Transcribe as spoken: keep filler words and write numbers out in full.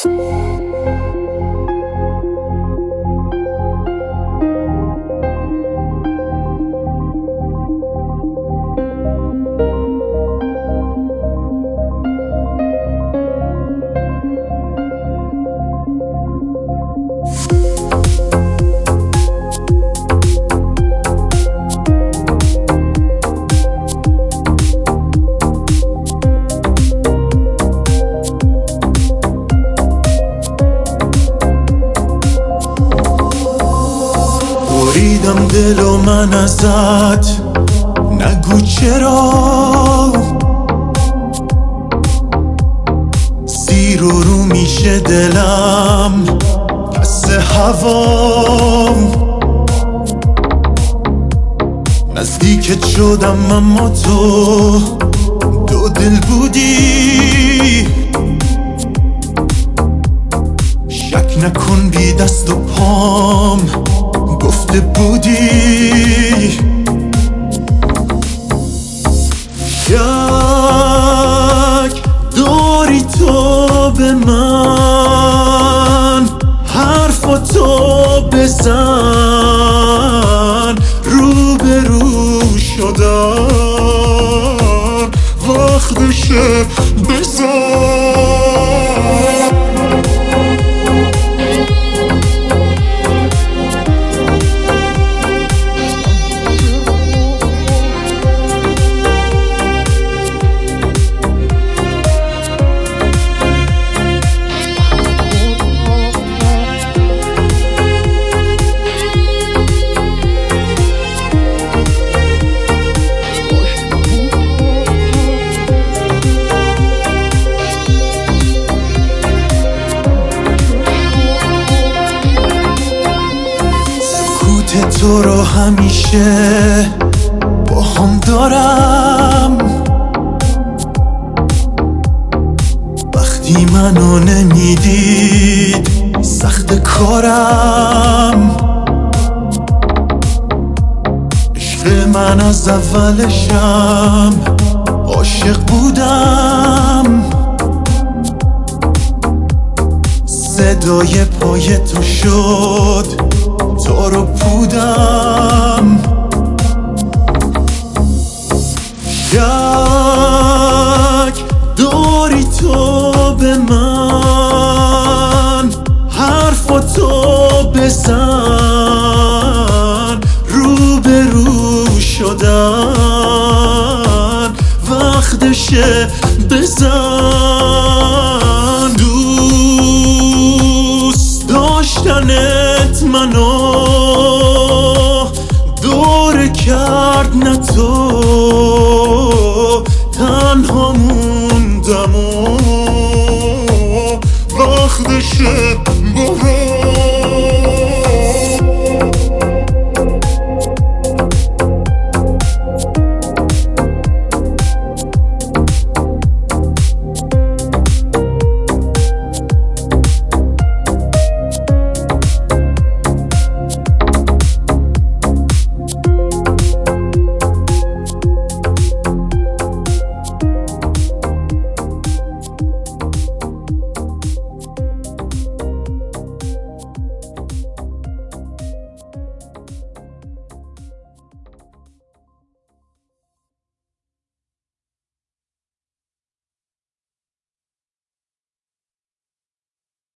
بریدم دل و من ازت، نگو چرا زیر و رو میشه دلم پس هوام. نزدیکت شدم اما تو دو دل بودی، شک نکن بی دست و پام گفته بودی. شک داری تو به من، حرفاتو بزن، رو به رو شدن وقتشه بزن. تو رو همیشه با هم دارم، وقتی منو نمیدید سخت کارم. عشق من از اولشم عاشق بودم، صدای پای تو شد تو رو پودم. شک داری تو به من، حرفاتو بزن، رو به رو شدن وقتشه بزن. دوست داشتنت منو دور کرد، نه تو تنها موندم و وقتشه